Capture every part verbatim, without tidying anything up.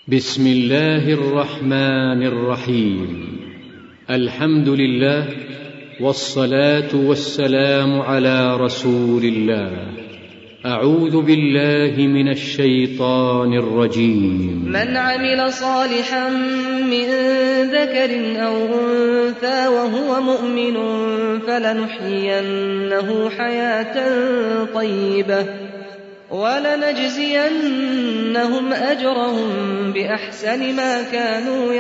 بسم الله الرحمن الرحيم. الحمد لله والصلاة والسلام على رسول الله. أعوذ بالله من الشيطان الرجيم. من عمل صالحا من ذكر أو أنثى وهو مؤمن فلنحيينه حياة طيبة ولنجزينهم أجرهم بأحسن ما كانوا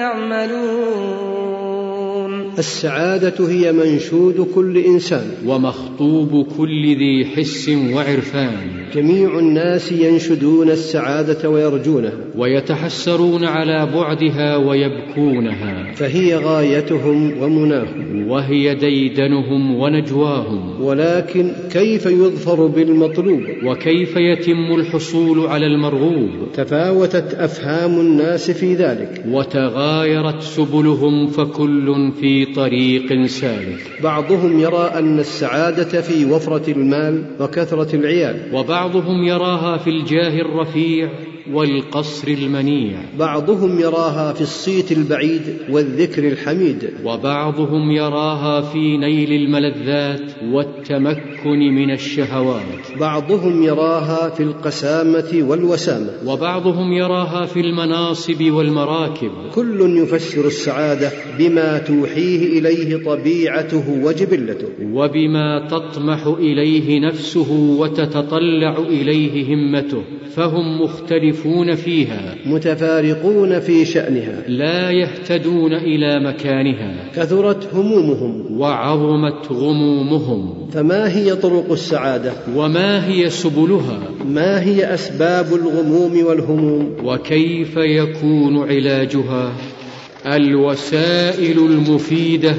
يعملون. السعادة هي منشود كل إنسان ومخطوب كل ذي حس وعرفان. جميع الناس ينشدون السعادة ويرجونها ويتحسرون على بعدها ويبكونها، فهي غايتهم ومناهم وهي ديدنهم ونجواهم. ولكن كيف يظفر بالمطلوب؟ وكيف يتم الحصول على المرغوب؟ تفاوتت أفهام الناس في ذلك وتغايرت سبلهم، فكل في طريق سالك. بعضهم يرى أن السعادة في وفرة المال وكثرة العيال، وبعضهم يراها في الجاه الرفيع والقصر المنيع، بعضهم يراها في الصيت البعيد والذكر الحميد، وبعضهم يراها في نيل الملذات والتمكن من الشهوات، بعضهم يراها في القسامة والوسامة، وبعضهم يراها في المناصب والمراكب. كل يفسر السعادة بما توحيه إليه طبيعته وجبلته، وبما تطمح إليه نفسه وتتطلع إليه همته، فهم مختلفون فيها، متفارقون في شأنها، لا يهتدون إلى مكانها. كثرت همومهم وعظمت غمومهم. فما هي طرق السعادة؟ وما هي سبلها؟ ما هي أسباب الغموم والهموم؟ وكيف يكون علاجها؟ الوسائل المفيدة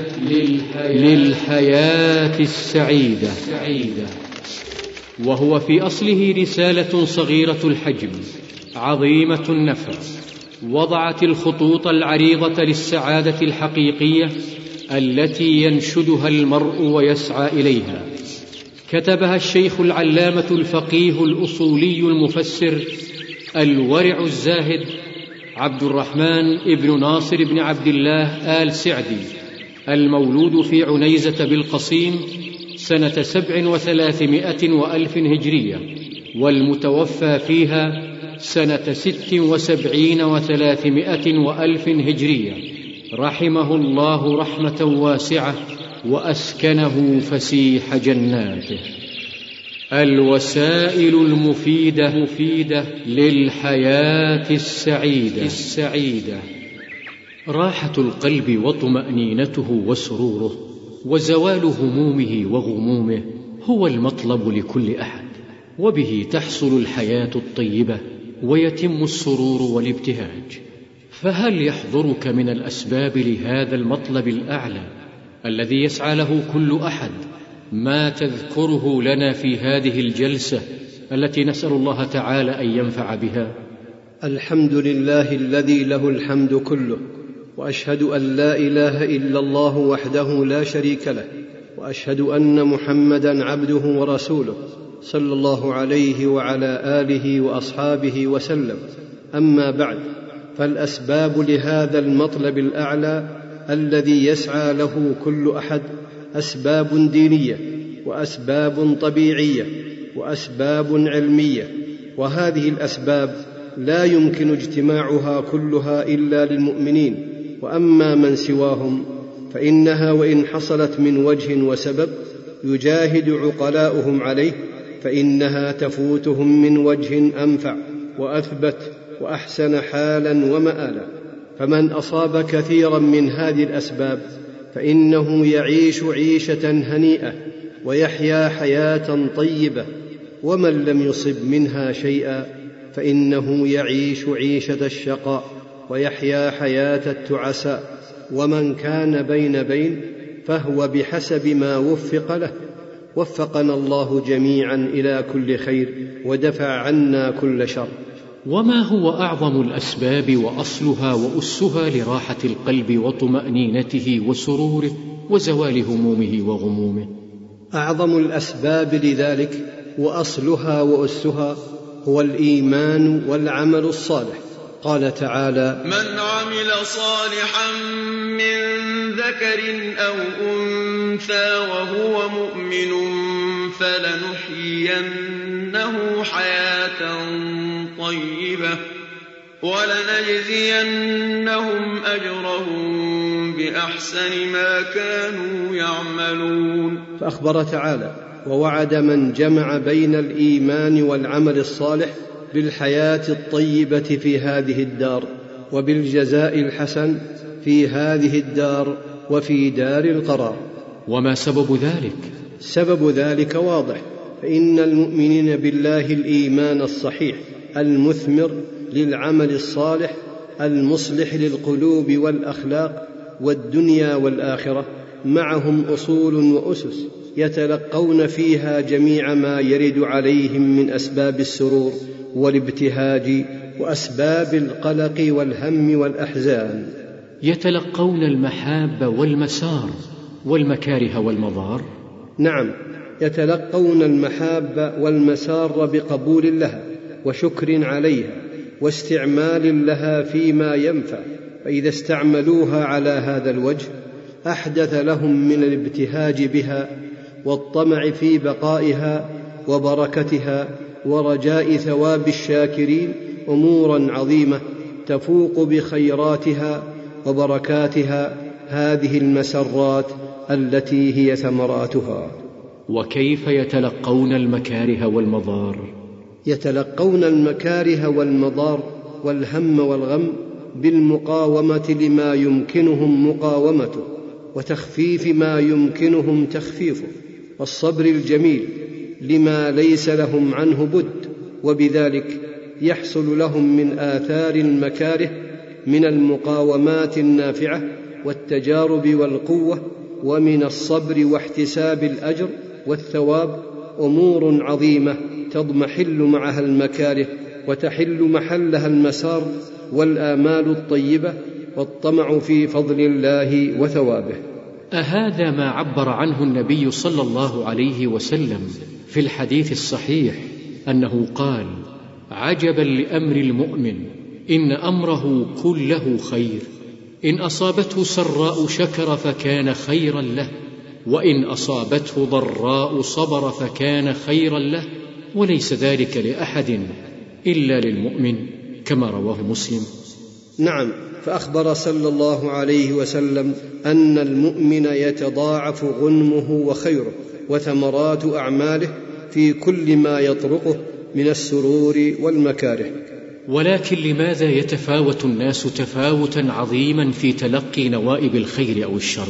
للحياة السعيدة. وهو في أصله رسالة صغيرة الحجم عظيمة النفع، وضعت الخطوط العريضة للسعادة الحقيقية التي ينشدها المرء ويسعى إليها. كتبها الشيخ العلامة الفقيه الأصولي المفسر الورع الزاهد عبد الرحمن ابن ناصر بن عبد الله آل سعدي، المولود في عنيزة بالقصيم سنة سبع وثلاثمائة وألف هجرية، والمتوفى فيها سنة ست وسبعين وثلاثمائة وألف هجرية، رحمه الله رحمة واسعة وأسكنه فسيح جناته. الوسائل المفيدة مفيدة للحياة السعيدة. السعيدة راحة القلب وطمأنينته وسروره وزوال همومه وغمومه هو المطلب لكل أحد، وبه تحصل الحياة الطيبة ويتم السرور والابتهاج. فهل يحضرك من الأسباب لهذا المطلب الأعلى الذي يسعى له كل أحد ما تذكره لنا في هذه الجلسة التي نسأل الله تعالى أن ينفع بها؟ الحمد لله الذي له الحمد كله، وأشهد أن لا إله إلا الله وحده لا شريك له، وأشهد أن محمدًا عبده ورسوله صلى الله عليه وعلى آله وأصحابه وسلم. أما بعد، فالأسباب لهذا المطلب الأعلى الذي يسعى له كل أحد أسباب دينية، وأسباب طبيعية، وأسباب علمية، وهذه الأسباب لا يمكن اجتماعها كلها إلا للمؤمنين، وأما من سواهم فإنها وإن حصلت من وجه وسبب يجاهد عقلاؤهم عليه فإنها تفوتهم من وجه أنفع وأثبت وأحسن حالا ومآلا. فمن أصاب كثيرا من هذه الأسباب فإنه يعيش عيشة هنيئة ويحيا حياة طيبة، ومن لم يصب منها شيئا فإنه يعيش عيشة الشقاء ويحيا حياة التعساء. ومن كان بين بين فهو بحسب ما وفق له. وفقنا الله جميعا إلى كل خير ودفع عنا كل شر. وما هو أعظم الأسباب وأصلها وأسها لراحة القلب وطمأنينته وسروره وزوال همومه وغمومه؟ أعظم الأسباب لذلك وأصلها وأسها هو الإيمان والعمل الصالح، قال تعالى: من عمل صالحا من ذكر أو أنثى وهو مؤمن فلنحيينه حياة طيبة ولنجزينهم أجرهم بأحسن ما كانوا يعملون. فأخبر تعالى ووعد من جمع بين الإيمان والعمل الصالح بالحياة الطيبة في هذه الدار وبالجزاء الحسن في هذه الدار وفي دار القرار. وما سبب ذلك؟ سبب ذلك واضح، فإن المؤمنين بالله الإيمان الصحيح المثمر للعمل الصالح المصلح للقلوب والأخلاق والدنيا والآخرة معهم أصول وأسس يتلقون فيها جميع ما يرد عليهم من أسباب السرور والابتهاج وأسباب القلق والهم والأحزان. يتلقون المحاب والمسار والمكاره والمضار. نعم، يتلقون المحاب والمسار بقبول لها وشكر عليها واستعمال لها فيما ينفع، فإذا استعملوها على هذا الوجه أحدث لهم من الابتهاج بها والطمع في بقائها وبركتها ورجاء ثواب الشاكرين أمورا عظيمة تفوق بخيراتها وبركاتها هذه المسرات التي هي ثمراتها. وكيف يتلقون المكاره والمضار؟ يتلقون المكاره والمضار والهم والغم بالمقاومة لما يمكنهم مقاومته وتخفيف ما يمكنهم تخفيفه والصبر الجميل لما ليس لهم عنه بد، وبذلك يحصل لهم من آثار المكاره من المقاومات النافعة والتجارب والقوة ومن الصبر واحتساب الأجر والثواب أمور عظيمة تضمحل معها المكاره وتحل محلها المسار والآمال الطيبة والطمع في فضل الله وثوابه. أهذا ما عبر عنه النبي صلى الله عليه وسلم في الحديث الصحيح أنه قال: عجبا لأمر المؤمن إن أمره كله خير، إن أصابته سراء شكر فكان خيرا له، وإن أصابته ضراء صبر فكان خيرا له، وليس ذلك لأحد إلا للمؤمن، كما رواه مسلم. نعم، فأخبر صلى الله عليه وسلم أن المؤمن يتضاعف غنمه وخيره وثمرات أعماله في كل ما يطرقه من السرور والمكاره. ولكن لماذا يتفاوت الناس تفاوتا عظيما في تلقي نوائب الخير أو الشر؟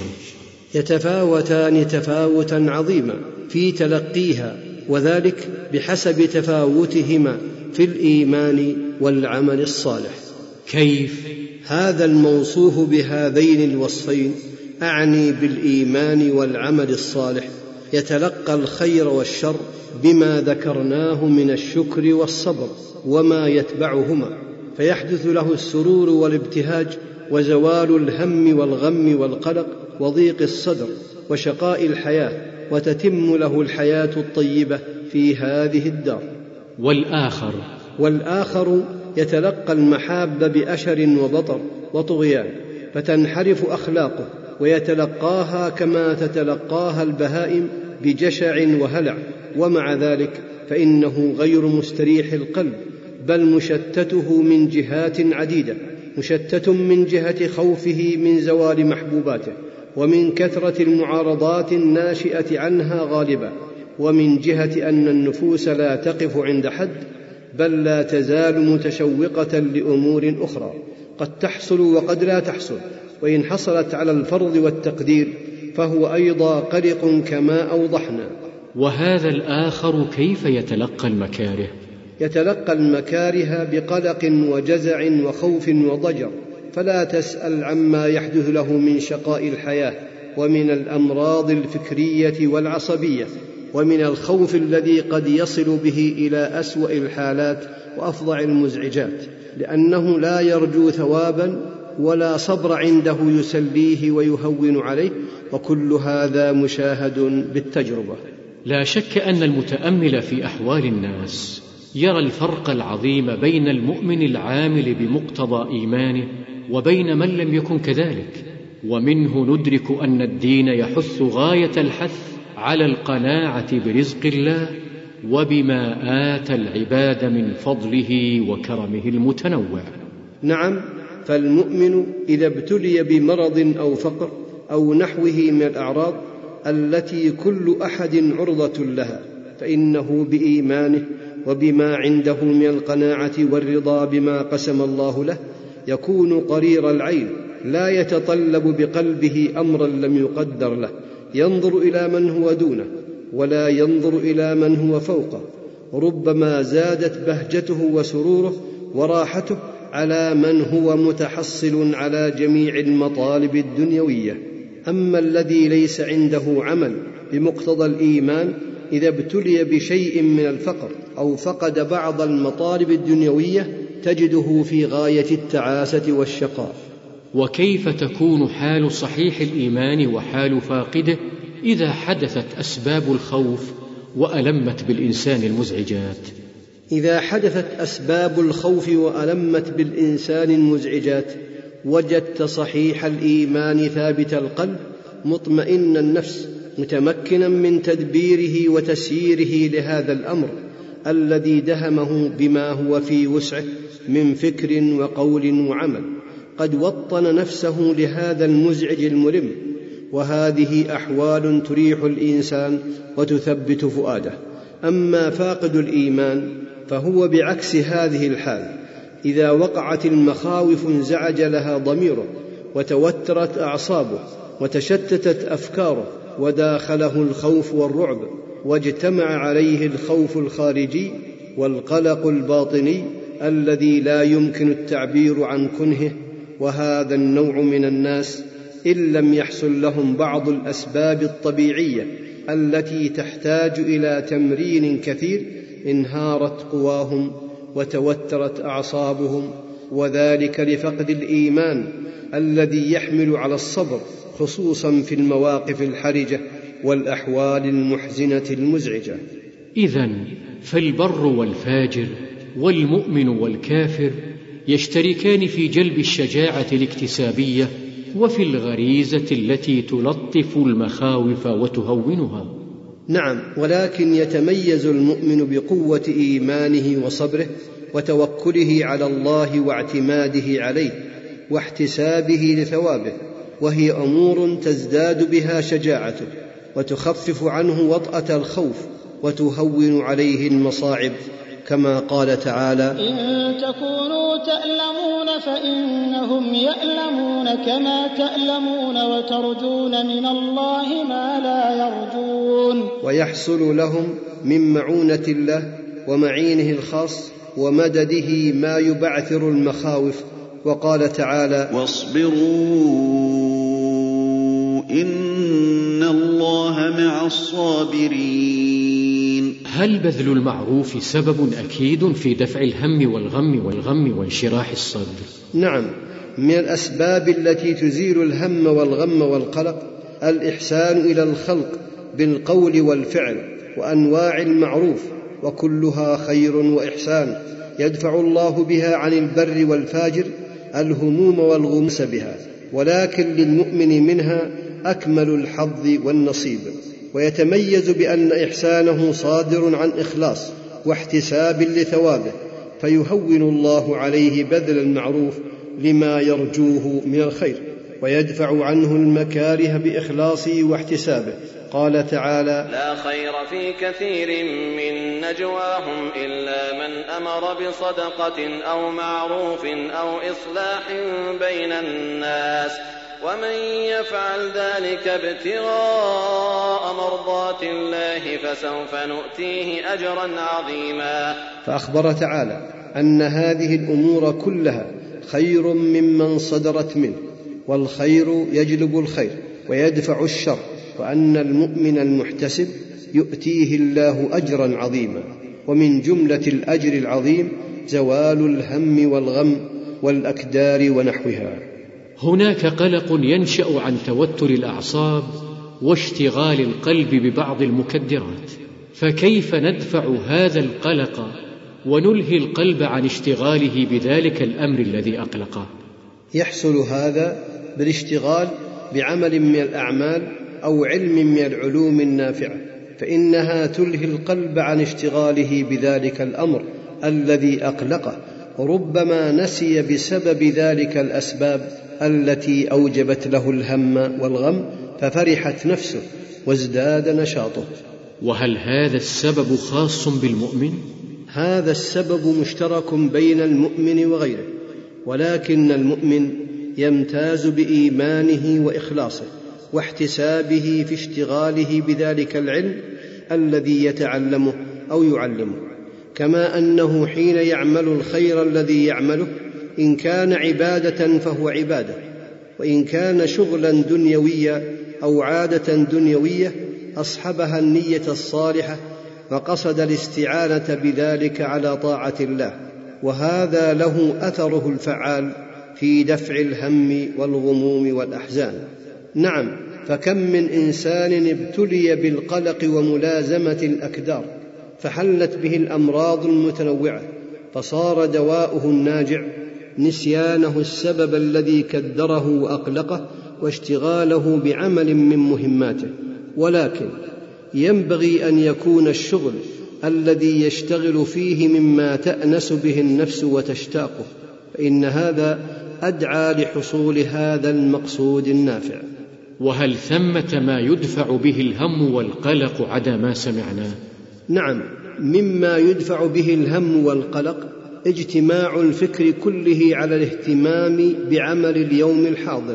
يتفاوتان تفاوتا عظيما في تلقيها، وذلك بحسب تفاوتهما في الإيمان والعمل الصالح. كيف؟ هذا الموصوف بهذين الوصفين، أعني بالإيمان والعمل الصالح، يتلقى الخير والشر بما ذكرناه من الشكر والصبر وما يتبعهما، فيحدث له السرور والابتهاج وزوال الهم والغم والقلق وضيق الصدر وشقاء الحياة، وتتم له الحياة الطيبة في هذه الدار. والآخر والآخر يتلقى المحاب بأشر وبطر وطغيان، فتنحرف أخلاقه ويتلقاها كما تتلقاها البهائم بجشع وهلع، ومع ذلك فإنه غير مستريح القلب، بل مشتته من جهات عديدة، مشتت من جهة خوفه من زوال محبوباته، ومن كثرة المعارضات الناشئة عنها غالبا، ومن جهة أن النفوس لا تقف عند حد، بل لا تزال متشوقة لأمور أخرى قد تحصل وقد لا تحصل، وإن حصلت على الفرض والتقدير فهو أيضا قلق كما أوضحنا. وهذا الآخر كيف يتلقى المكاره؟ يتلقى المكاره بقلق وجزع وخوف وضجر، فلا تسأل عما يحدث له من شقاء الحياة ومن الأمراض الفكرية والعصبية، ومن الخوف الذي قد يصل به إلى أسوأ الحالات وأفظع المزعجات، لأنه لا يرجو ثوابا ولا صبر عنده يسليه ويهون عليه، وكل هذا مشاهد بالتجربة. لا شك أن المتأمل في أحوال الناس يرى الفرق العظيم بين المؤمن العامل بمقتضى إيمانه وبين من لم يكن كذلك، ومنه ندرك أن الدين يحث غاية الحث على القناعة برزق الله وبما آتى العباد من فضله وكرمه المتنوع. نعم، فالمؤمن إذا ابتلي بمرض أو فقر أو نحوه من الأعراض التي كل أحد عرضة لها، فإنه بإيمانه وبما عنده من القناعة والرضا بما قسم الله له يكون قرير العين، لا يتطلب بقلبه أمرا لم يقدر له، ينظر إلى من هو دونه ولا ينظر إلى من هو فوقه. ربما زادت بهجته وسروره وراحته على من هو متحصل على جميع المطالب الدنيوية. أما الذي ليس عنده عمل بمقتضى الإيمان إذا ابتلي بشيء من الفقر أو فقد بعض المطالب الدنيوية تجده في غاية التعاسة والشقاء. وكيف تكون حال صحيح الإيمان وحال فاقده إذا حدثت أسباب الخوف وألمت بالإنسان المزعجات؟ إذا حدثت أسباب الخوف وألمت بالإنسان المزعجات وجدت صحيح الإيمان ثابت القلب مطمئن النفس متمكنا من تدبيره وتسييره لهذا الأمر الذي دهمه بما هو في وسعه من فكر وقول وعمل، قد وطن نفسه لهذا المزعج الملم. وهذه أحوال تريح الإنسان وتثبت فؤاده. أما فاقد الإيمان فهو بعكس هذه الحال، إذا وقعت المخاوف انزعج لها ضميره وتوترت أعصابه وتشتتت أفكاره وداخله الخوف والرعب، واجتمع عليه الخوف الخارجي والقلق الباطني الذي لا يمكن التعبير عن كنهه. وهذا النوع من الناس إن لم يحصل لهم بعض الأسباب الطبيعية التي تحتاج إلى تمرين كثير انهارت قواهم وتوترت أعصابهم، وذلك لفقد الإيمان الذي يحمل على الصبر خصوصا في المواقف الحرجة والأحوال المحزنة المزعجة. إذن فالبر والفاجر والمؤمن والكافر يشتركان في جلب الشجاعة الاكتسابية وفي الغريزة التي تلطف المخاوف وتهونها. نعم، ولكن يتميز المؤمن بقوة إيمانه وصبره وتوكله على الله واعتماده عليه واحتسابه لثوابه، وهي أمور تزداد بها شجاعته وتخفف عنه وطأة الخوف وتهون عليه المصاعب، كما قال تعالى: إن تكونوا تألمون فإنهم يألمون كما تألمون وترجون من الله ما لا يرجون. ويحصل لهم من معونة الله ومعينه الخاص ومدده ما يبعثر المخاوف. وقال تعالى: واصبروا إن الله مع الصابرين. هل بذل المعروف سبب أكيد في دفع الهم والغم والغم وانشراح الصدر؟ نعم، من الأسباب التي تزيل الهم والغم والقلق الإحسان إلى الخلق بالقول والفعل وأنواع المعروف، وكلها خير وإحسان يدفع الله بها عن البر والفاجر الهموم والغمس بها، ولكن للمؤمن منها أكمل الحظ والنصيب، ويتميز بأن إحسانه صادر عن إخلاص واحتساب لثوابه، فيهون الله عليه بذل المعروف لما يرجوه من الخير، ويدفع عنه المكاره بإخلاصه واحتسابه. قال تعالى: لا خير في كثير من نجواهم إلا من أمر بصدقة أو معروف أو إصلاح بين الناس ومن يفعل ذلك ابتغاء مرضات الله فسوف نؤتيه أجرا عظيما. فأخبر تعالى أن هذه الأمور كلها خير ممن صدرت منه، والخير يجلب الخير ويدفع الشر، وأن المؤمن المحتسب يؤتيه الله أجرا عظيما. ومن جملة الأجر العظيم زوال الهم والغم والأكدار ونحوها. هناك قلق ينشأ عن توتر الأعصاب واشتغال القلب ببعض المكدرات، فكيف ندفع هذا القلق ونلهي القلب عن اشتغاله بذلك الأمر الذي أقلقه؟ يحصل هذا بالاشتغال بعمل من الأعمال أو علم من العلوم النافعة، فإنها تلهي القلب عن اشتغاله بذلك الأمر الذي أقلقه، وربما نسي بسبب ذلك الأسباب التي أوجبت له الهم والغم، ففرحت نفسه وازداد نشاطه. وهل هذا السبب خاص بالمؤمن؟ هذا السبب مشترك بين المؤمن وغيره، ولكن المؤمن يمتاز بإيمانه وإخلاصه واحتسابه في اشتغاله بذلك العلم الذي يتعلمه أو يعلمه، كما أنه حين يعمل الخير الذي يعمله إن كان عبادة فهو عبادة، وإن كان شغلا دنيويا أو عادة دنيوية أصحبها النية الصالحة وقصد الاستعانة بذلك على طاعة الله، وهذا له أثره الفعال في دفع الهم والغموم والأحزان. نعم، فكم من إنسان ابتلي بالقلق وملازمة الأكدار فحلت به الأمراض المتنوعة، فصار دواؤه الناجع نسيانه السبب الذي كدره وأقلقه واشتغاله بعمل من مهماته. ولكن ينبغي أن يكون الشغل الذي يشتغل فيه مما تأنس به النفس وتشتاقه، فإن هذا أدعى لحصول هذا المقصود النافع. وهل ثمة ما يدفع به الهم والقلق عدا ما سمعناه؟ نعم، مما يدفع به الهم والقلق اجتماع الفكر كله على الاهتمام بعمل اليوم الحاضر،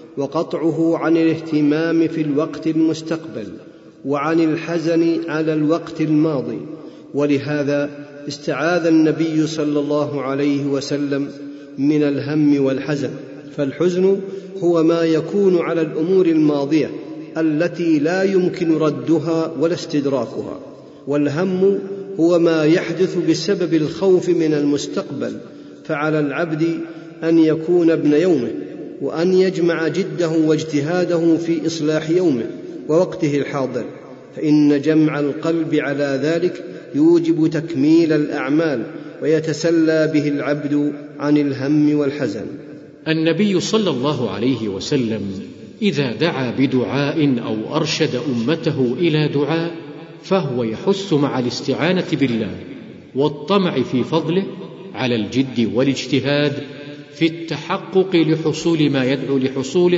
وقطعه عن الاهتمام في الوقت المستقبل، وعن الحزن على الوقت الماضي. ولهذا استعاذ النبي صلى الله عليه وسلم من الهم والحزن، فالحزن هو ما يكون على الأمور الماضية التي لا يمكن ردها ولا استدراكها، والهم هو ما يحدث بسبب الخوف من المستقبل. فعلى العبد أن يكون ابن يومه، وأن يجمع جده واجتهاده في إصلاح يومه ووقته الحاضر، فإن جمع القلب على ذلك يوجب تكميل الأعمال ويتسلى به العبد عن الهم والحزن. النبي صلى الله عليه وسلم إذا دعا بدعاء أو أرشد أمته إلى دعاء فهو يحث مع الاستعانة بالله والطمع في فضله على الجد والاجتهاد في التحقق لحصول ما يدعو لحصوله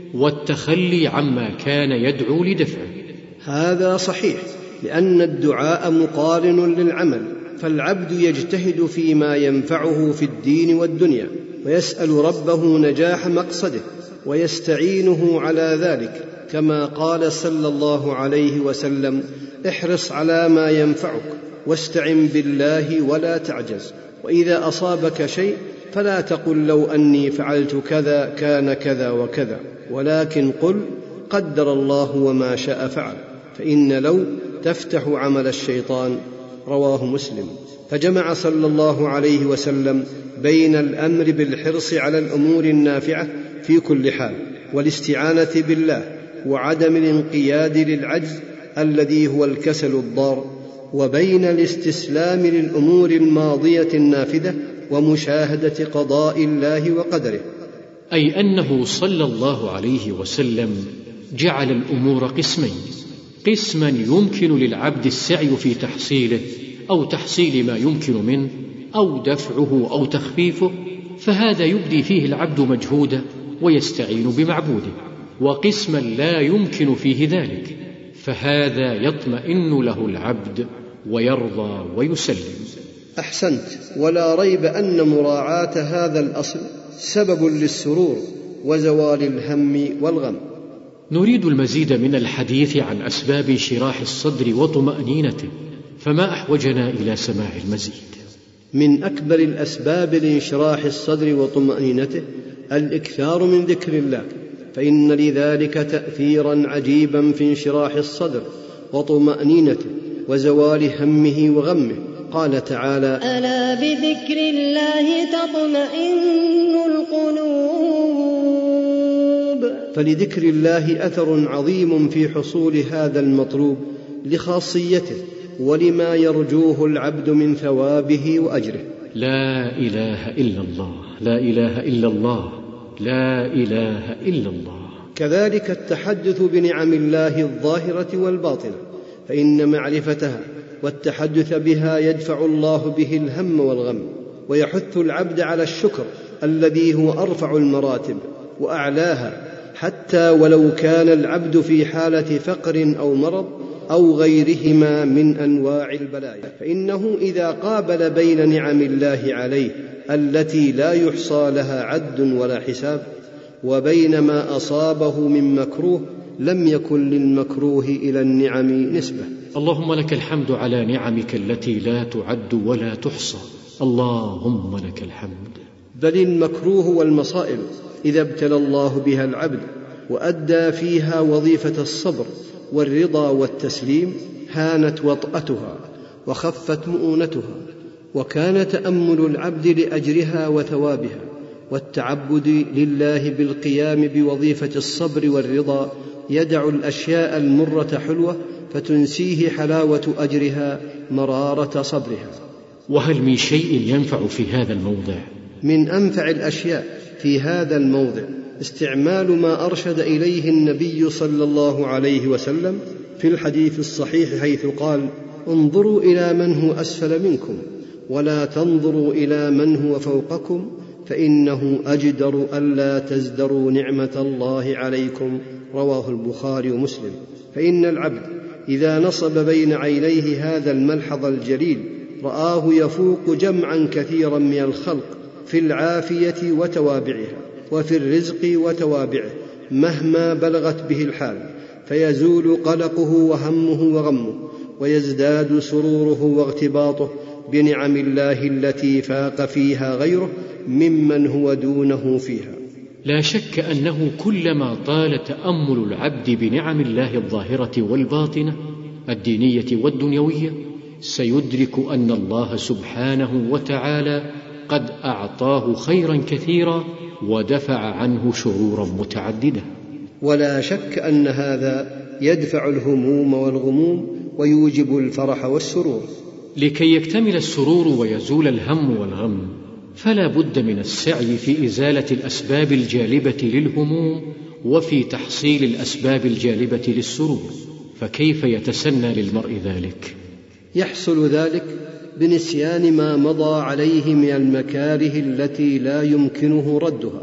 والتخلي عما كان يدعو لدفعه. هذا صحيح، لأن الدعاء مقارن للعمل، فالعبد يجتهد فيما ينفعه في الدين والدنيا، ويسأل ربه نجاح مقصده ويستعينه على ذلك، كما قال صلى الله عليه وسلم: احرص على ما ينفعك واستعن بالله ولا تعجز، وإذا أصابك شيء فلا تقل لو أني فعلت كذا كان كذا وكذا، ولكن قل قدر الله وما شاء فعل، فإن لو تفتح عمل الشيطان. رواه مسلم. فجمع صلى الله عليه وسلم بين الأمر بالحرص على الأمور النافعة في كل حال والاستعانة بالله، وعدم الانقياد للعجز الذي هو الكسل الضار، وبين الاستسلام للأمور الماضية النافذة ومشاهدة قضاء الله وقدره. أي أنه صلى الله عليه وسلم جعل الأمور قسمين: قسما يمكن للعبد السعي في تحصيله أو تحصيل ما يمكن منه أو دفعه أو تخفيفه، فهذا يبدي فيه العبد مجهوده ويستعين بمعبوده، وقسما لا يمكن فيه ذلك، فهذا يطمئن له العبد ويرضى ويسلم. أحسنت، ولا ريب أن مراعاة هذا الأصل سبب للسرور وزوال الهم والغم. نريد المزيد من الحديث عن أسباب انشراح الصدر وطمأنينته، فما أحوجنا إلى سماع المزيد؟ من أكبر الأسباب لانشراح الصدر وطمأنينته الإكثار من ذكر الله، فإن لذلك تأثيرا عجيبا في انشراح الصدر وطمأنينته وزوال همه وغمه. قال تعالى: ألا بذكر الله تطمئن القلوب. فلذكر الله أثر عظيم في حصول هذا المطلوب لخاصيته، ولما يرجوه العبد من ثوابه وأجره. لا إله إلا الله، لا إله إلا الله، لا إله إلا الله. كذلك التحدث بنعم الله الظاهرة والباطنة، فإن معرفتها والتحدث بها يدفع الله به الهم والغم، ويحث العبد على الشكر الذي هو أرفع المراتب وأعلاها، حتى ولو كان العبد في حالة فقر أو مرض أو غيرهما من أنواع البلايا، فإنه إذا قابل بين نعم الله عليه التي لا يحصى لها عد ولا حساب وبين ما أصابه من مكروه، لم يكن للمكروه إلى النعم نسبة. اللهم لك الحمد على نعمك التي لا تعد ولا تحصى، اللهم لك الحمد. بل المكروه والمصائب إذا ابتلى الله بها العبد وأدى فيها وظيفة الصبر والرضا والتسليم هانت وطأتها وخفت مؤونتها، وكان تأمل العبد لأجرها وثوابها والتعبد لله بالقيام بوظيفة الصبر والرضا يدع الأشياء المرة حلوة فتنسيه حلاوة أجرها مرارة صبرها. وهل من شيء ينفع في هذا الموضع؟ من أنفع الأشياء في هذا الموضع استعمال ما أرشد إليه النبي صلى الله عليه وسلم في الحديث الصحيح، حيث قال: انظروا إلى من هو أسفل منكم ولا تنظروا إلى من هو فوقكم، فإنه أجدر ألا تزدروا نعمة الله عليكم، رواه البخاري ومسلم. فإن العبد إذا نصب بين عينيه هذا الملحظ الجليل رآه يفوق جمعا كثيرا من الخلق في العافية وتوابعها وفي الرزق وتوابعه مهما بلغت به الحال، فيزول قلقه وهمه وغمه، ويزداد سروره واغتباطه بنعم الله التي فاق فيها غيره ممن هو دونه فيها. لا شك أنه كلما طال تأمل العبد بنعم الله الظاهرة والباطنة الدينية والدنيوية سيدرك أن الله سبحانه وتعالى قد أعطاه خيرا كثيرا ودفع عنه شرورا متعددة. ولا شك أن هذا يدفع الهموم والغموم ويوجب الفرح والسرور. لكي يكتمل السرور ويزول الهم والغم فلا بد من السعي في إزالة الأسباب الجالبة للهموم وفي تحصيل الأسباب الجالبة للسرور، فكيف يتسنى للمرء ذلك؟ يحصل ذلك بنسيان ما مضى عليه من المكاره التي لا يمكنه ردها،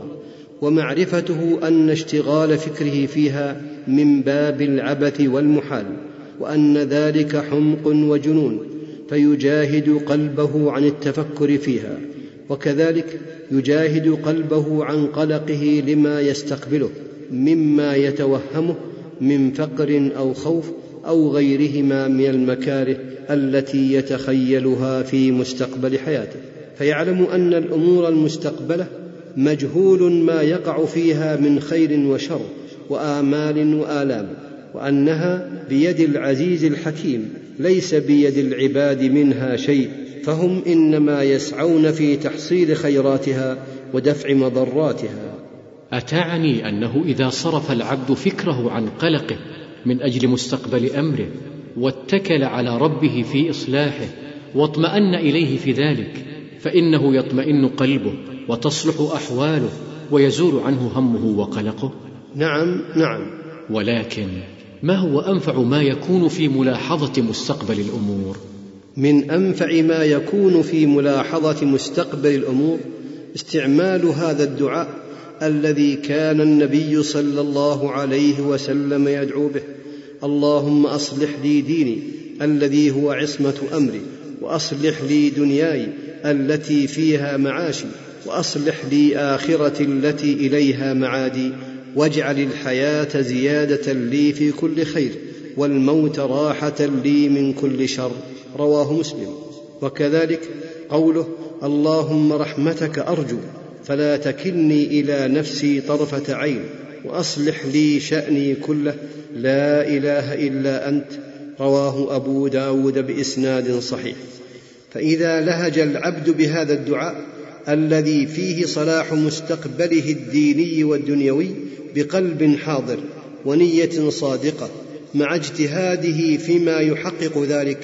ومعرفته أن اشتغال فكره فيها من باب العبث والمحال، وأن ذلك حمق وجنون، فيجاهد قلبه عن التفكر فيها، وكذلك يجاهد قلبه عن قلقه لما يستقبله مما يتوهمه من فقر أو خوف أو غيرهما من المكاره التي يتخيلها في مستقبل حياته، فيعلم أن الأمور المستقبلة مجهول ما يقع فيها من خير وشر وآمال وآلام، وأنها بيد العزيز الحكيم ليس بيد العباد منها شيء، فهم إنما يسعون في تحصيل خيراتها ودفع مضراتها. أتعني أنه إذا صرف العبد فكره عن قلقه من أجل مستقبل أمره واتكل على ربه في إصلاحه واطمأن إليه في ذلك فإنه يطمئن قلبه وتصلح أحواله ويزول عنه همه وقلقه؟ نعم نعم. ولكن ما هو أنفع ما يكون في ملاحظة مستقبل الأمور؟ من أنفع ما يكون في ملاحظة مستقبل الأمور استعمال هذا الدعاء الذي كان النبي صلى الله عليه وسلم يدعو به: اللهم أصلح لي ديني الذي هو عصمة أمري، وأصلح لي دنياي التي فيها معاشي، وأصلح لي آخرتي التي إليها معادي، واجعل الحياة زيادة لي في كل خير، والموت راحة لي من كل شر، رواه مسلم. وكذلك قوله: اللهم رحمتك أرجو فلا تكلني إلى نفسي طرفة عين، وأصلح لي شأني كله، لا إله إلا أنت، رواه أبو داود بإسناد صحيح. فإذا لهج العبد بهذا الدعاء الذي فيه صلاح مستقبله الديني والدنيوي بقلب حاضر ونية صادقة مع اجتهاده فيما يحقق ذلك،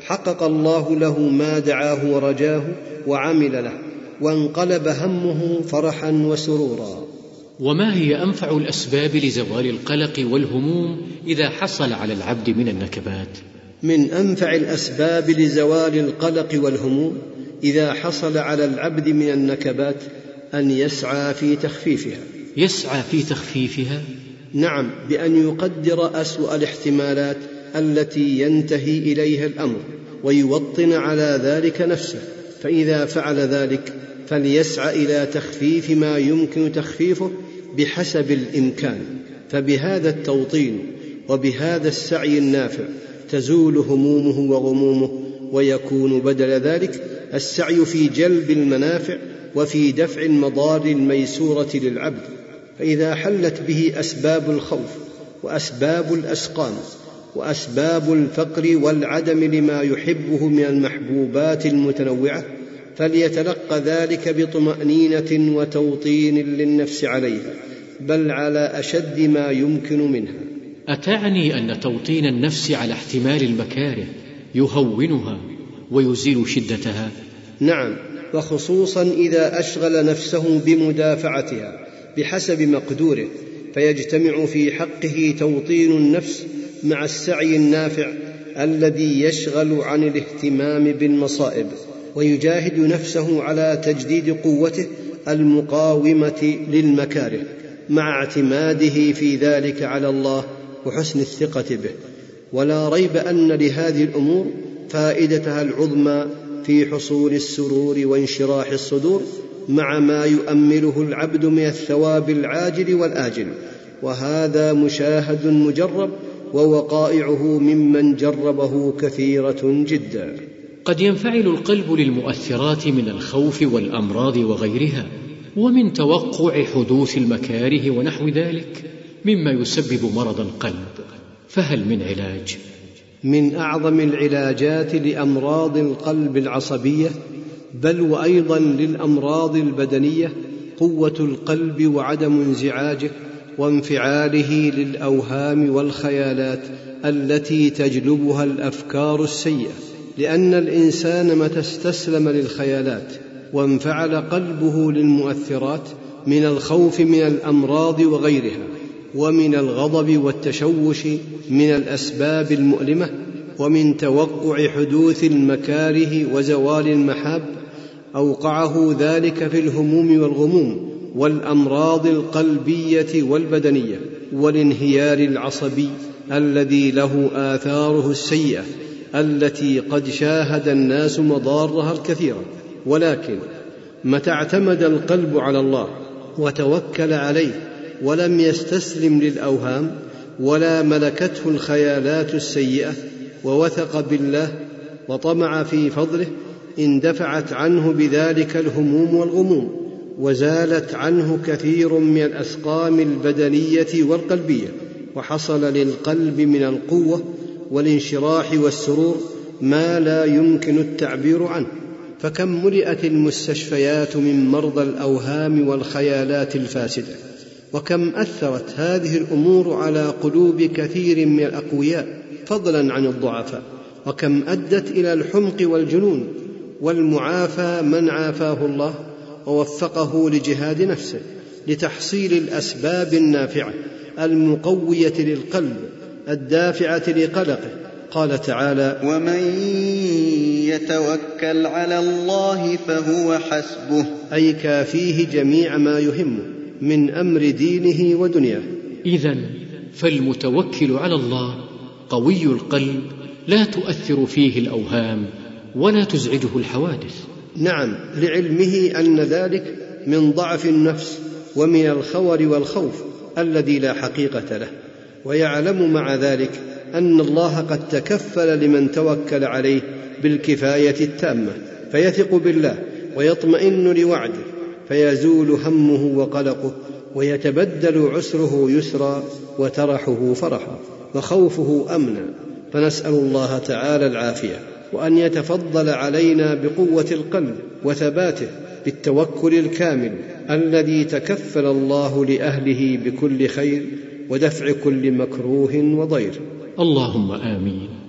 حقق الله له ما دعاه ورجاه وعمل له، وانقلب همه فرحا وسرورا. وما هي أنفع الأسباب لزوال القلق والهموم إذا حصل على العبد من النكبات؟ من أنفع الأسباب لزوال القلق والهموم إذا حصل على العبد من النكبات أن يسعى في تخفيفها. يسعى في تخفيفها؟ نعم، بأن يقدر أسوأ الاحتمالات التي ينتهي إليها الأمر ويوطن على ذلك نفسه، فإذا فعل ذلك فليسعى إلى تخفيف ما يمكن تخفيفه بحسب الإمكان، فبهذا التوطين وبهذا السعي النافع تزول همومه وغمومه، ويكون بدل ذلك السعي في جلب المنافع وفي دفع المضار الميسورة للعبد. فإذا حلت به أسباب الخوف وأسباب الأسقام وأسباب الفقر والعدم لما يحبه من المحبوبات المتنوعة، فليتلقى ذلك بطمأنينة وتوطين للنفس عليها، بل على أشد ما يمكن منها. أتعني أن توطين النفس على احتمال المكاره يهونها ويزيل شدتها؟ نعم، وخصوصا إذا أشغل نفسه بمدافعتها بحسب مقدوره، فيجتمع في حقه توطين النفس مع السعي النافع الذي يشغل عن الاهتمام بالمصائب، ويجاهد نفسه على تجديد قوته المقاومة للمكاره، مع اعتماده في ذلك على الله وحسن الثقة به. ولا ريب أن لهذه الأمور فائدتها العظمى في حصول السرور وانشراح الصدور، مع ما يؤمله العبد من الثواب العاجل والآجل، وهذا مشاهد مجرب، ووقائعه ممن جربه كثيرة جدا. قد ينفعل القلب للمؤثرات من الخوف والأمراض وغيرها، ومن توقع حدوث المكاره ونحو ذلك مما يسبب مرض القلب، فهل من علاج؟ من أعظم العلاجات لأمراض القلب العصبية، بل وأيضا للأمراض البدنية، قوة القلب وعدم انزعاجه وانفعاله للأوهام والخيالات التي تجلبها الأفكار السيئة، لأن الإنسان متى استسلم للخيالات وانفعل قلبه للمؤثرات من الخوف من الأمراض وغيرها، ومن الغضب والتشوش من الأسباب المؤلمة، ومن توقع حدوث المكاره وزوال المحاب، أوقعه ذلك في الهموم والغموم والأمراض القلبية والبدنية والانهيار العصبي الذي له آثاره السيئة التي قد شاهد الناس مضارها الكثيرة. ولكن متى اعتمد القلب على الله وتوكل عليه ولم يستسلم للأوهام ولا ملكته الخيالات السيئة، ووثق بالله وطمع في فضله، اندفعت عنه بذلك الهموم والغموم، وزالت عنه كثير من الأسقام البدنية والقلبية، وحصل للقلب من القوة والانشراح والسرور ما لا يمكن التعبير عنه. فكم ملئت المستشفيات من مرضى الأوهام والخيالات الفاسدة، وكم أثرت هذه الأمور على قلوب كثير من الأقوياء فضلا عن الضعفاء، وكم أدت إلى الحمق والجنون، والمعافى من عافاه الله ووفقه لجهاد نفسه لتحصيل الأسباب النافعة المقوية للقلب الدافعة لقلقه. قال تعالى: ومن يتوكل على الله فهو حسبه، أي كافيه جميع ما يهمه من أمر دينه ودنياه. إذن فالمتوكل على الله قوي القلب، لا تؤثر فيه الأوهام ولا تزعجه الحوادث. نعم، لعلمه أن ذلك من ضعف النفس ومن الخور والخوف الذي لا حقيقة له، ويعلم مع ذلك أن الله قد تكفل لمن توكل عليه بالكفاية التامة، فيثق بالله ويطمئن لوعده، فيزول همه وقلقه، ويتبدل عسره يسرا وترحه فرحا وخوفه أمنا. فنسأل الله تعالى العافية، وأن يتفضل علينا بقوة القلب وثباته بالتوكل الكامل الذي تكفل الله لأهله بكل خير ودفع كل مكروه وضير. اللهم آمين.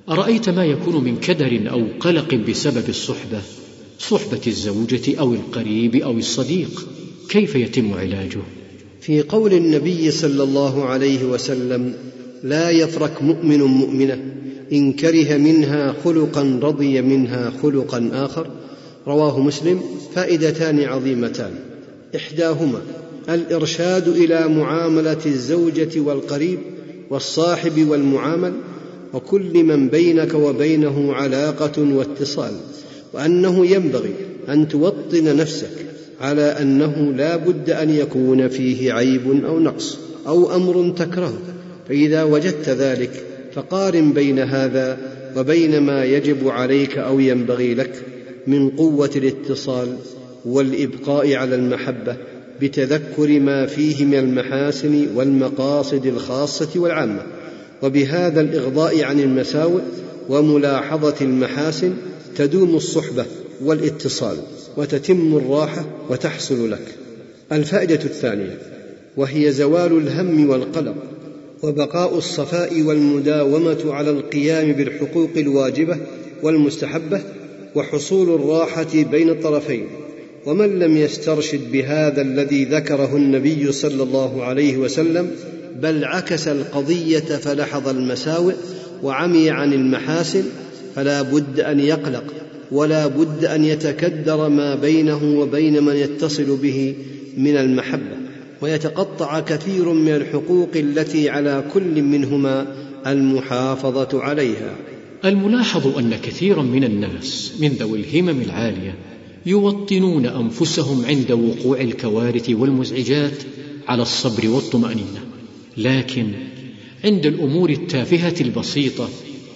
أرأيت ما يكون من كدر أو قلق بسبب الصحبة، صحبة الزوجة أو القريب أو الصديق، كيف يتم علاجه؟ في قول النبي صلى الله عليه وسلم: لا يفرك مؤمن مؤمنة إن كره منها خلقا رضي منها خلقا آخر، رواه مسلم، فائدتان عظيمتان: إحداهما الإرشاد إلى معاملة الزوجة والقريب والصاحب والمعامل وكل من بينك وبينه علاقة واتصال، وأنه ينبغي أن توطن نفسك على أنه لا بد أن يكون فيه عيب أو نقص أو أمر تكرهه، فإذا وجدت ذلك فقارن بين هذا وبين ما يجب عليك أو ينبغي لك من قوة الاتصال والإبقاء على المحبة بتذكر ما فيه من المحاسن والمقاصد الخاصة والعامة، وبهذا الإغضاء عن المساوئ وملاحظة المحاسن تدوم الصحبة والاتصال وتتم الراحة وتحصل لك. الفائدة الثانية وهي زوال الهم والقلق وبقاء الصفاء والمداومة على القيام بالحقوق الواجبة والمستحبة وحصول الراحة بين الطرفين. ومن لم يسترشد بهذا الذي ذكره النبي صلى الله عليه وسلم بل عكس القضية فلحظ المساوئ وعمي عن المحاسن فلا بد أن يقلق ولا بد أن يتكدر ما بينه وبين من يتصل به من المحبة، ويتقطع كثير من الحقوق التي على كل منهما المحافظة عليها. الملاحظ أن كثيرا من الناس من ذوي الهمم العالية يوطنون أنفسهم عند وقوع الكوارث والمزعجات على الصبر والطمأنينة، لكن عند الأمور التافهة البسيطة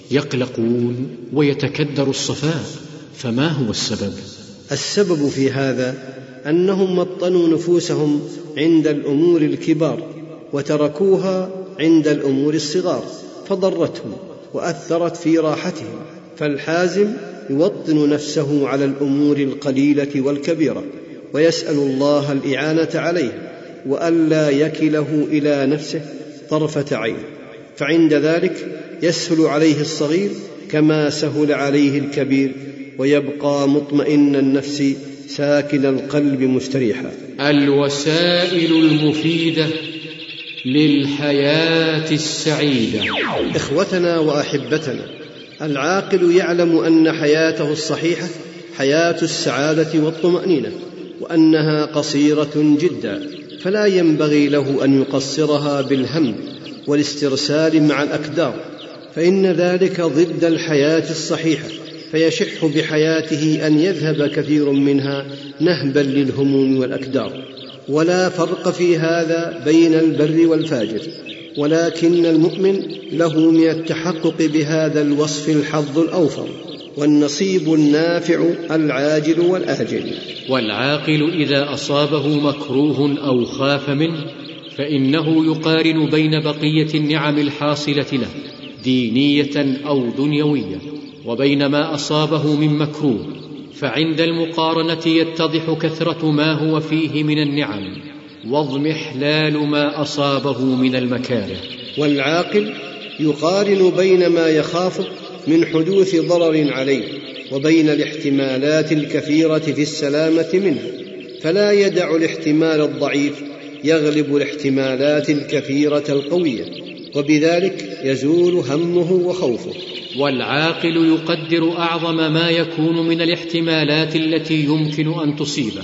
يقلقون ويتكدر الصفاء، فما هو السبب؟ السبب في هذا أنهم مطنوا نفوسهم عند الأمور الكبار وتركوها عند الأمور الصغار فضرتهم وأثرت في راحتهم، فالحازم يوطن نفسه على الأمور القليلة والكبيرة ويسأل الله الإعانة عليها وألا يكله إلى نفسه طرفة عين، فعند ذلك يسهل عليه الصغير كما سهل عليه الكبير ويبقى مطمئن النفس ساكن القلب مستريحا. الوسائل المفيدة للحياة السعيدة. إخوتنا وأحبتنا، العاقل يعلم أن حياته الصحيحة حياة السعادة والطمأنينة، وأنها قصيرة جدا، فلا ينبغي له أن يقصرها بالهم والاسترسال مع الأكدار، فإن ذلك ضد الحياة الصحيحة، فيشح بحياته أن يذهب كثير منها نهبا للهموم والأكدار. ولا فرق في هذا بين البر والفاجر، ولكن المؤمن له من التحقق بهذا الوصف الحظ الأوفر والنصيب النافع العاجل والآجل. والعاقل إذا أصابه مكروه أو خاف منه فإنه يقارن بين بقية النعم الحاصلة له دينية أو دنيوية وبين ما أصابه من مكروه، فعند المقارنة يتضح كثرة ما هو فيه من النعم واضمحلال ما أصابه من المكاره. والعاقل يقارن بين ما يخاف من حدوث ضرر عليه وبين الاحتمالات الكثيرة في السلامة منه، فلا يدع الاحتمال الضعيف يغلب الاحتمالات الكثيرة القوية، وبذلك يزول همه وخوفه. والعاقل يقدر أعظم ما يكون من الاحتمالات التي يمكن أن تصيبه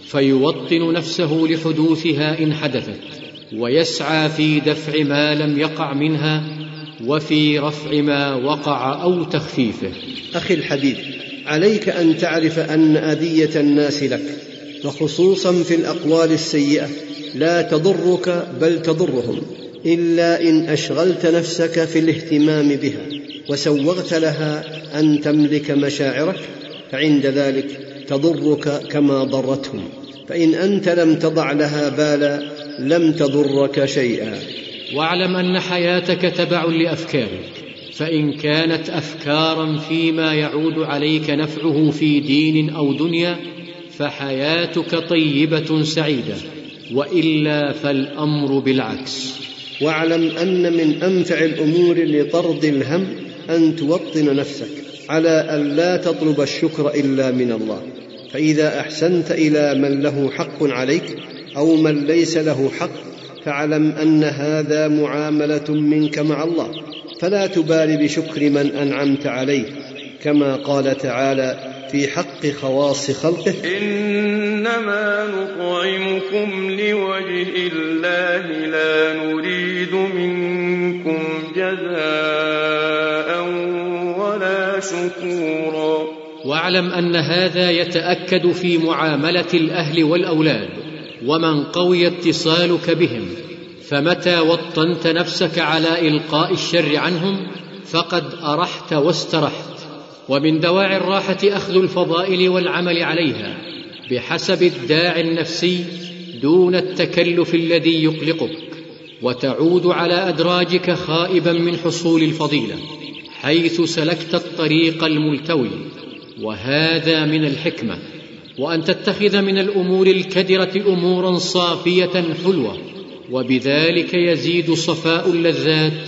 فيوطن نفسه لحدوثها إن حدثت، ويسعى في دفع ما لم يقع منها وفي رفع ما وقع أو تخفيفه. أخي الحبيب، عليك أن تعرف أن أذية الناس لك وخصوصا في الأقوال السيئة لا تضرك بل تضرهم، إلا إن أشغلت نفسك في الاهتمام بها وسوغت لها أن تملك مشاعرك، فعند ذلك تضرك كما ضرتهم، فإن أنت لم تضع لها بالا لم تضرك شيئا. واعلم أن حياتك تبع لأفكارك، فإن كانت أفكارا فيما يعود عليك نفعه في دين أو دنيا فحياتك طيبة سعيدة، وإلا فالأمر بالعكس. واعلم أن من أنفع الأمور لطرد الهم أن توطن نفسك على أن لا تطلب الشكر إلا من الله، فإذا أحسنت إلى من له حق عليك أو من ليس له حق فاعلم أن هذا معاملة منك مع الله، فلا تبال بشكر من أنعمت عليه، كما قال تعالى في حق خواص خلقه: إنما نطعمكم لوجه الله لا نريد منكم جزاء ولا شكورا. واعلم أن هذا يتأكد في معاملة الأهل والأولاد ومن قوي اتصالك بهم، فمتى وطنت نفسك على إلقاء الشر عنهم فقد أرحت واسترحت. ومن دواعي الراحة أخذ الفضائل والعمل عليها بحسب الداعي النفسي دون التكلف الذي يقلقك، وتعود على أدراجك خائبا من حصول الفضيلة حيث سلكت الطريق الملتوي، وهذا من الحكمة. وأن تتخذ من الأمور الكدرة أمورا صافية حلوة، وبذلك يزيد صفاء اللذات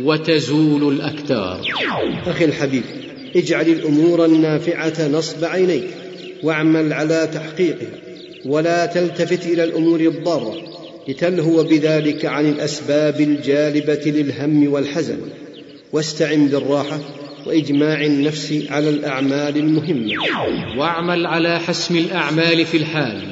وتزول الأكدار. أخي الحبيب، اجعل الأمور النافعة نصب عينيك واعمل على تحقيقها، ولا تلتفت إلى الأمور الضارة لتلهو بذلك عن الأسباب الجالبة للهم والحزن، واستعن بالراحة وإجماع النفس على الأعمال المهمة. واعمل على حسم الأعمال في الحال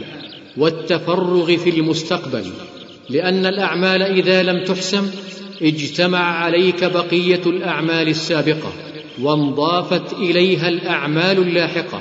والتفرغ في المستقبل، لأن الأعمال إذا لم تحسم اجتمع عليك بقية الأعمال السابقة وانضافت إليها الأعمال اللاحقة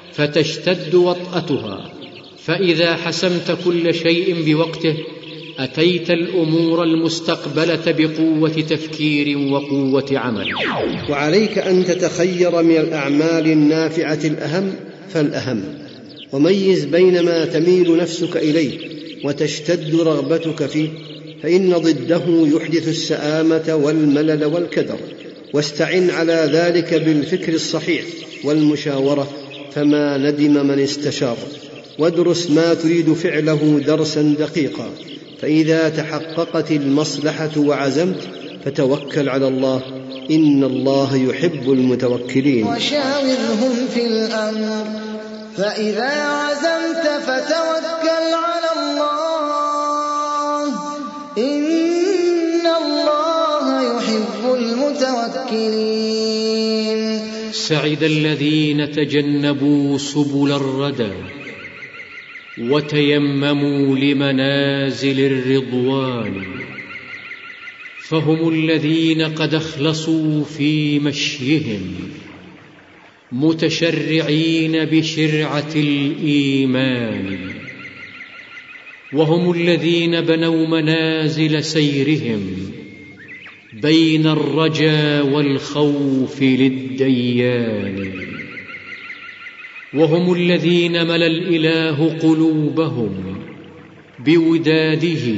فتشتد وطأتها، فإذا حسمت كل شيء بوقته أتيت الأمور المستقبلة بقوة تفكير وقوة عمل. وعليك أن تتخير من الأعمال النافعة الأهم فالأهم، وميز بين ما تميل نفسك إليه وتشتد رغبتك فيه، فإن ضده يحدث السآمة والملل والكدر. واستعن على ذلك بالفكر الصحيح والمشاورة، فما ندم من استشار. وادرس ما تريد فعله درسا دقيقا، فإذا تحققت المصلحة وعزمت فتوكل على الله، إن الله يحب المتوكلين. وشاورهم في الأمر، فإذا عزمت فتوكل على الله، إن الله يحب المتوكلين. سعد الذين تجنبوا سبل الردى وتيمموا لمنازل الرضوان، فهم الذين قد اخلصوا في مشيهم متشرعين بشرعة الإيمان، وهم الذين بنوا منازل سيرهم بين الرجا والخوف للديان، وهم الذين ملا الإله قلوبهم بوداده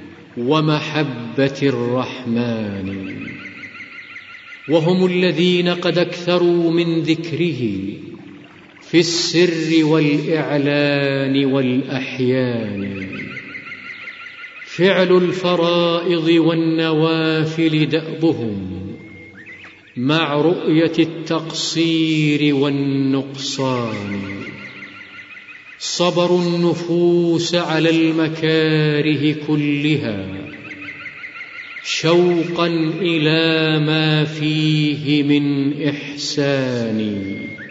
ومحبة الرحمن، وهم الذين قد أكثروا من ذكره في السر والإعلان والأحيان. فعل الفرائض والنوافل دأبهم مع رؤية التقصير والنقصان، صبروا النفوس على المكاره كلها شوقا إلى ما فيه من إحسان،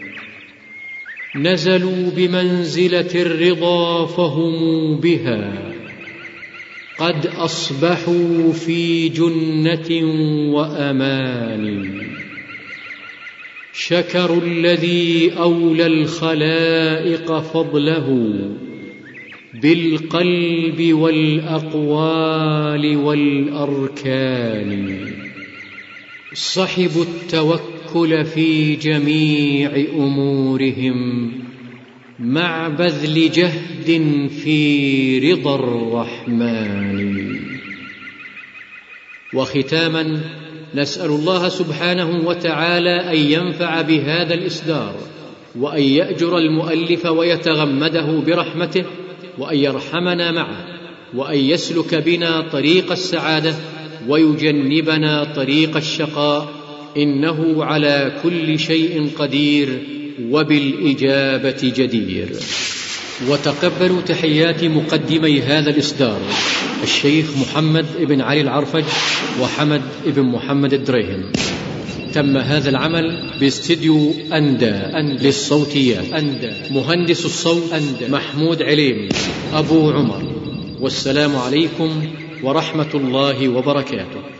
نزلوا بمنزلة الرضا فهم بها قد أصبحوا في جنة وأمان، شكروا الذي أولى الخلائق فضله بالقلب والأقوال والأركان، صحبوا التوكل في جميع أمورهم مع بذل جهد في رضا الرحمن. وختاما نسأل الله سبحانه وتعالى أن ينفع بهذا الإصدار، وأن يأجر المؤلف ويتغمده برحمته، وأن يرحمنا معه، وأن يسلك بنا طريق السعادة ويجنبنا طريق الشقاء، إنه على كل شيء قدير وبالإجابة جدير. وتقبلوا تحيات مقدمي هذا الإصدار الشيخ محمد بن علي العرفج وحمد بن محمد الدريهم. تم هذا العمل باستديو أندى للصوتيات أندى. مهندس الصوت أندى محمود عليم أبو عمر. والسلام عليكم ورحمة الله وبركاته.